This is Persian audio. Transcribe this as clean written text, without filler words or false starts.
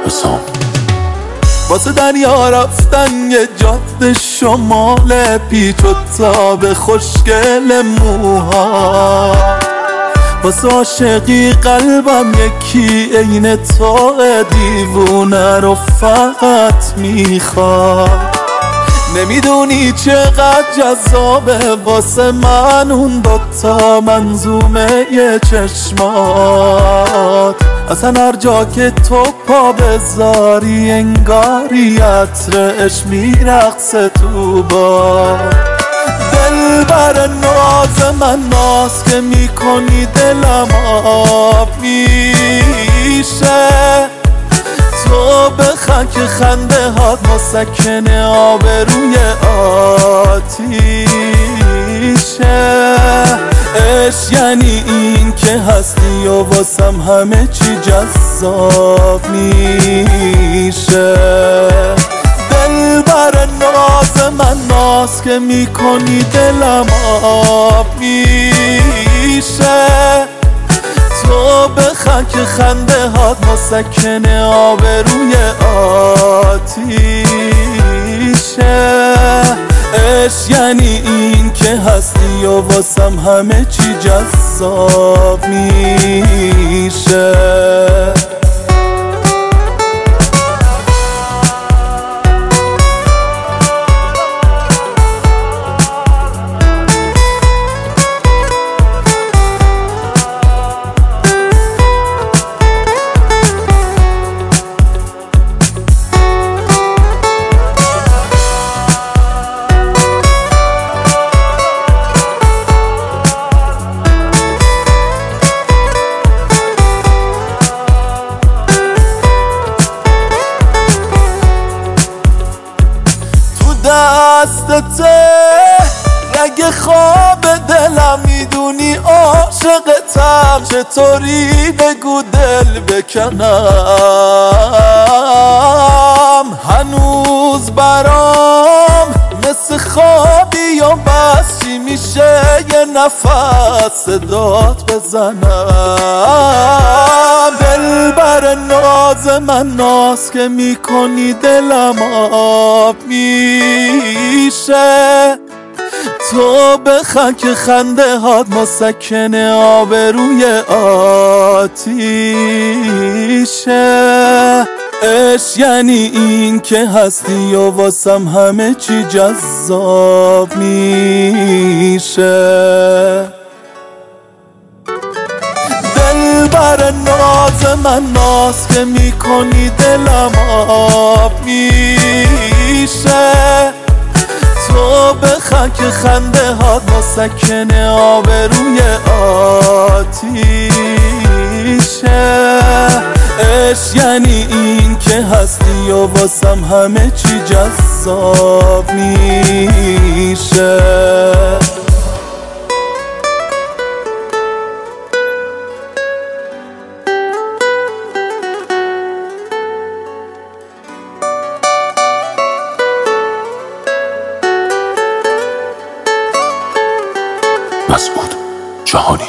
حسام. واسه دریا رفتن یه جاده شمال پیچ و تاب خوشگل موها، واسه عاشقی قلبم یکی عین تو دیوونه رو فقط میخواد. نمیدونی چقدر جذابه واسه من اون دوتا منظومه یه چشمات. اصلا هر جا که تو پا بذاری انگاری عطرش میرقصه تو باد. دلبر ناز من ناز که میکنی دلم آب میشه. تو بخند که خنده هات مسکن آبروی آتیشه. عشق یعنی این که هستی و واسم همه چی جذاب میشه. دلبر ناز من ناز که میکنی دلم آب میشه. تو بخند که خنده هات مسکن آبروی آتیشه. عشق یعنی این که هستی و واسم همه چی جذاب میشه. دستته رگ خواب دلم، میدونی عاشقتم، چطوری بگو دل بکنم. هنوز برام مثل خوابی و بس چی میشه یه نفس صدات بزنم. دلبر ناز من ناز که میکنی دلم آب میشه. تو بخند که خنده هات مسکن آبروی آتیشه. عشق یعنی این که هستی و واسم همه چی جذاب میشه. دلبر ناز من ناز که میکنی دلم آب میشه. تو بخند که خنده هات مسکن آبروی آتیشه. عشق یعنی این که هستی و واسم همه چی جذاب میشه. مسعود جهانی.